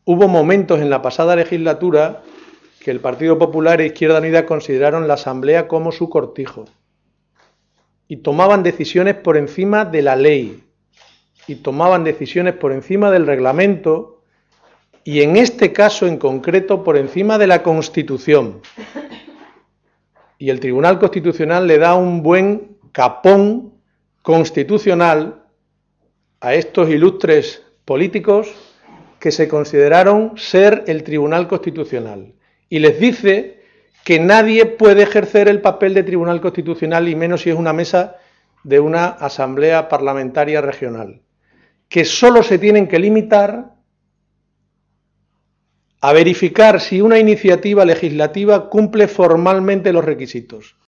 hubo momentos en la pasada legislatura que el Partido Popular e Izquierda Unida consideraron la Asamblea como su cortijo y tomaban decisiones por encima de la ley y tomaban decisiones por encima del reglamento y en este caso en concreto por encima de la Constitución. Y el Tribunal Constitucional le da un buen capón constitucional a estos ilustres políticos que se consideraron ser el Tribunal Constitucional y les dice que nadie puede ejercer el papel de Tribunal Constitucional y menos si es una mesa de una asamblea parlamentaria regional, que solo se tienen que limitar a verificar si una iniciativa legislativa cumple formalmente los requisitos.